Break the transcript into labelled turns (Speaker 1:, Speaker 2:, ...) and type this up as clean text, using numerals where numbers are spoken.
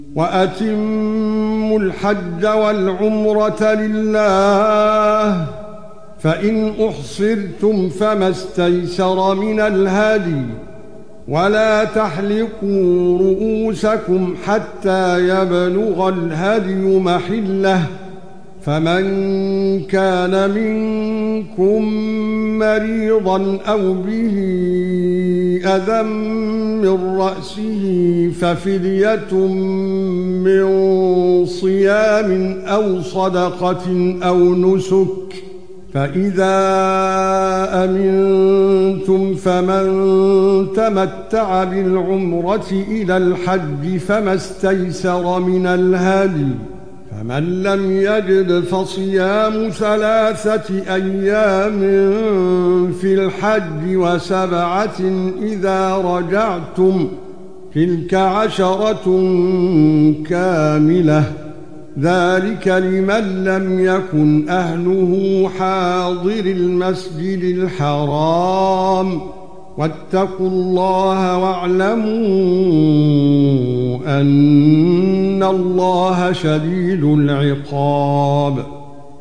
Speaker 1: وَأَتِمُّوا الْحَجَّ وَالْعُمْرَةَ لِلَّهِ فَإِنْ أُحْصِرْتُمْ فَمَا اسْتَيْسَرَ مِنَ الْهَدْيِ وَلَا تَحْلِقُوا رُؤُوسَكُمْ حَتَّى يَبْلُغَ الْهَدْيُ مَحِلَّهُ فَمَنْ كَانَ مِنكُم مَّرِيضًا أَوْ بِهِ أَذًى مِّن رَّأْسِهِ فَفِدْيَةٌ مِّن صِيَامٍ أَوْ صَدَقَةٍ أَوْ نُسُكٍ فَإِذَا أَمِنتُمْ فَمَن تَمَتَّعَ بِالْعُمْرَةِ إِلَى الْحَجِّ فَمَا اسْتَيْسَرَ مِنَ الْهَدْيِ فَمَن لَّمْ يَجِدْ فَصِيَامُ 3 أيام في الحج و7 إذا رجعتم تلك 10 كاملة ذلك لمن لم يكن أهله حاضر المسجد الحرام واتقوا الله واعلموا أن الله شديد العقاب